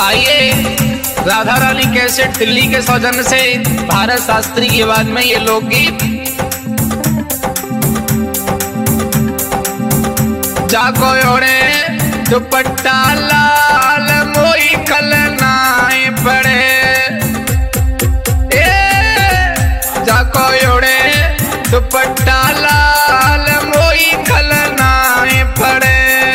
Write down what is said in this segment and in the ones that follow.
आइए राधा रानी कैसेट दिल्ली के सौजन्य से भारत शास्त्री की आवाज में ये लोकगीत। जाको ओढ़े दुपट्टा लाल मोई खलनाए पड़े, जाको ओढ़े दुपट्टा लाल मोई खलनाए पड़े।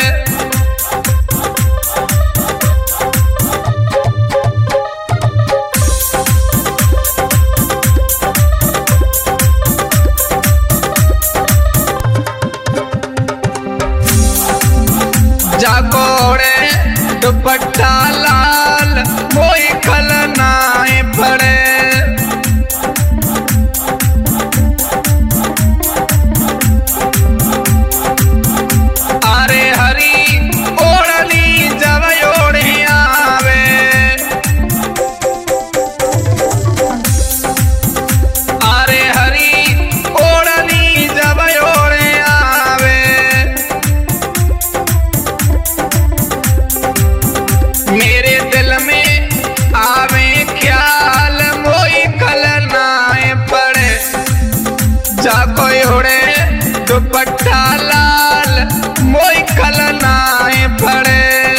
जाको ओढ़े दुपट्टा लाल मोई खलनाए पड़े। अरे हरी ओढ़नी जब ओढ़े आवे, अरे हरी ओढ़नी जब ओढ़े आवे। मेरे दिल में आवे ख्याल मोई खलनाए पड़े। जाको ओढ़े दुपट्टा लाल मोई खलनाए पड़े।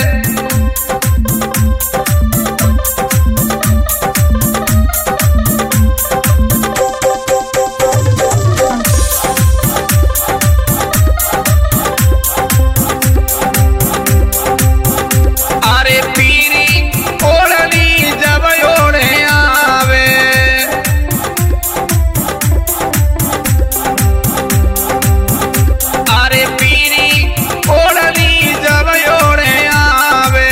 अरे पीरी ओढ़नी जब ओढ़े आवे, अरे पीरी ओढ़नी जब ओढ़े आवे।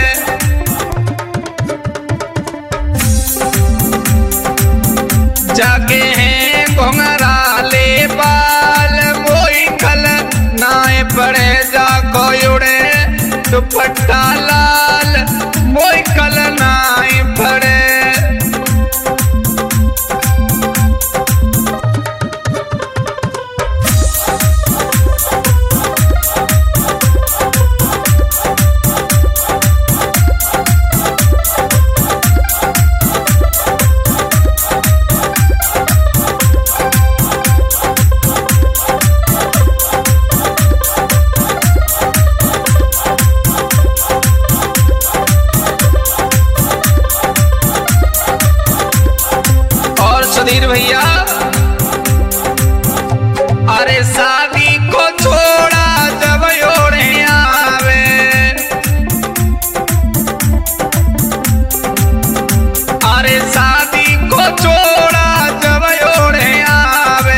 जागे हैं घुंघराले बाल मोई खलनाए पड़े। जाको ओढ़े दुपट्टा लाल मोई खलनाए पड़े। और सुधीर भैया, अरे शादी को छोड़ा जब ओढ़े आवे, अरे शादी को छोड़ा जब ओढ़े आवे।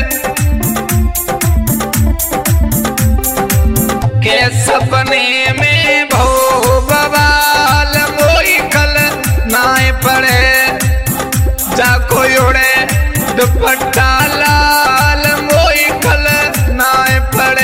के सपने में भो बवाल मोई खलनाए पड़े। जाको ओढ़े दुपट्टा लाल मोई खलनाए पड़े।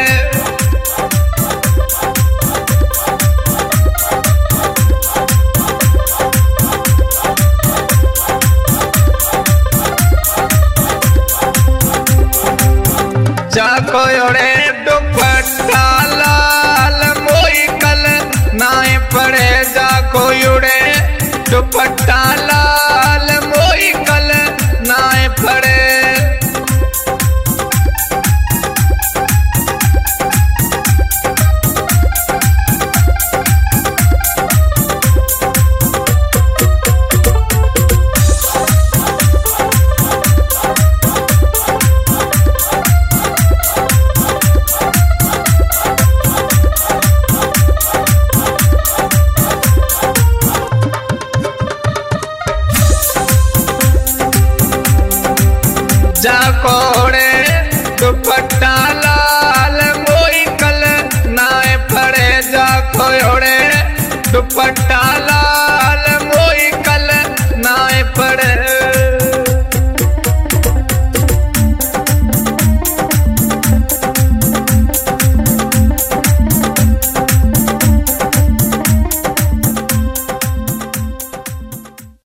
जाको ओढ़े दुपट्टा लाल मोई खलनाए पड़े। जाको ओढ़े दुपट्टा लाल मोई खलनाए पड़े। जाको ओढ़े दुपट्टा लाल मोई खलनाए पड़े। जाको ओढ़े दुपट्टा